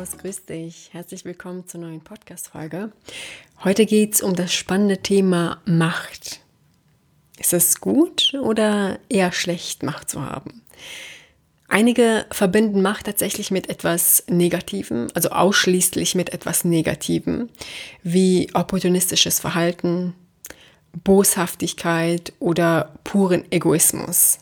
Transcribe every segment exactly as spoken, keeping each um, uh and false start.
Servus, grüß dich. Herzlich willkommen zur neuen Podcast-Folge. Heute geht es um das spannende Thema Macht. Ist es gut oder eher schlecht, Macht zu haben? Einige verbinden Macht tatsächlich mit etwas Negativem, also ausschließlich mit etwas Negativem, wie opportunistisches Verhalten, Boshaftigkeit oder puren Egoismus.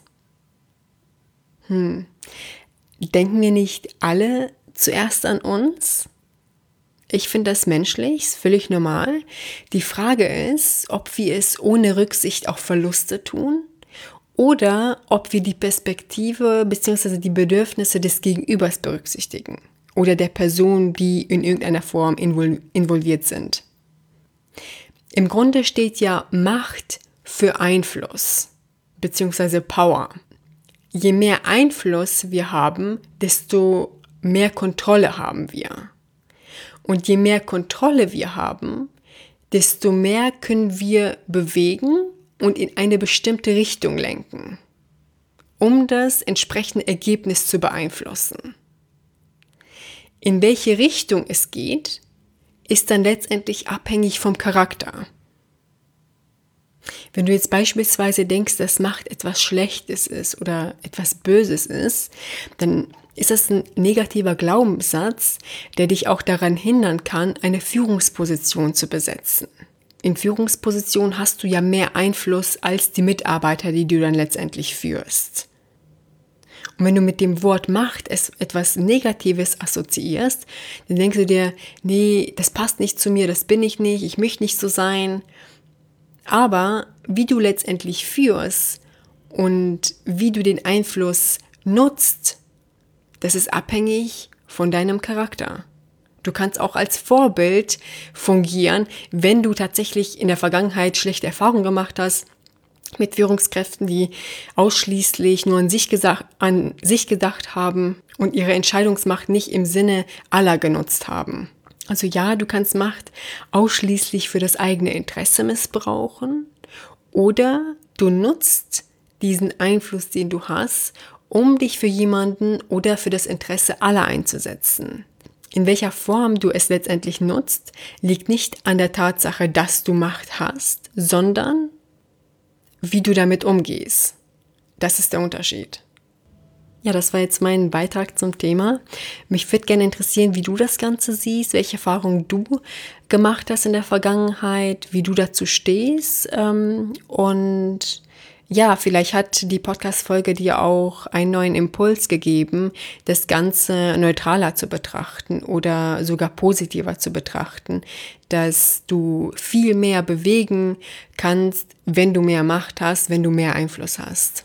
Hm. Denken wir nicht alle zuerst an uns? Ich finde das menschlich, ist völlig normal. Die Frage ist, ob wir es ohne Rücksicht auf Verluste tun oder ob wir die Perspektive bzw. die Bedürfnisse des Gegenübers berücksichtigen oder der Person, die in irgendeiner Form invol- involviert sind. Im Grunde steht ja Macht für Einfluss bzw. Power. Je mehr Einfluss wir haben, desto mehr Kontrolle haben wir. Und je mehr Kontrolle wir haben, desto mehr können wir bewegen und in eine bestimmte Richtung lenken, um das entsprechende Ergebnis zu beeinflussen. In welche Richtung es geht, ist dann letztendlich abhängig vom Charakter. Wenn du jetzt beispielsweise denkst, dass Macht etwas Schlechtes ist oder etwas Böses ist, dann ist das ein negativer Glaubenssatz, der dich auch daran hindern kann, eine Führungsposition zu besetzen. In Führungsposition hast du ja mehr Einfluss als die Mitarbeiter, die du dann letztendlich führst. Und wenn du mit dem Wort Macht etwas Negatives assoziierst, dann denkst du dir, nee, das passt nicht zu mir, das bin ich nicht, ich möchte nicht so sein. Aber wie du letztendlich führst und wie du den Einfluss nutzt, das ist abhängig von deinem Charakter. Du kannst auch als Vorbild fungieren, wenn du tatsächlich in der Vergangenheit schlechte Erfahrungen gemacht hast mit Führungskräften, die ausschließlich nur an sich, gesagt, an sich gedacht haben und ihre Entscheidungsmacht nicht im Sinne aller genutzt haben. Also ja, du kannst Macht ausschließlich für das eigene Interesse missbrauchen oder du nutzt diesen Einfluss, den du hast, um dich für jemanden oder für das Interesse aller einzusetzen. In welcher Form du es letztendlich nutzt, liegt nicht an der Tatsache, dass du Macht hast, sondern wie du damit umgehst. Das ist der Unterschied. Ja, das war jetzt mein Beitrag zum Thema. Mich würde gerne interessieren, wie du das Ganze siehst, welche Erfahrungen du gemacht hast in der Vergangenheit, wie du dazu stehst. Und ja, vielleicht hat die Podcast-Folge dir auch einen neuen Impuls gegeben, das Ganze neutraler zu betrachten oder sogar positiver zu betrachten, dass du viel mehr bewegen kannst, wenn du mehr Macht hast, wenn du mehr Einfluss hast.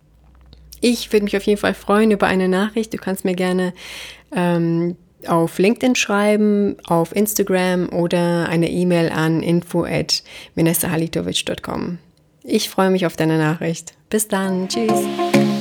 Ich würde mich auf jeden Fall freuen über eine Nachricht. Du kannst mir gerne ähm, auf LinkedIn schreiben, auf Instagram oder eine E-Mail an info at vanessa halitovic dot com. Ich freue mich auf deine Nachricht. Bis dann. Tschüss.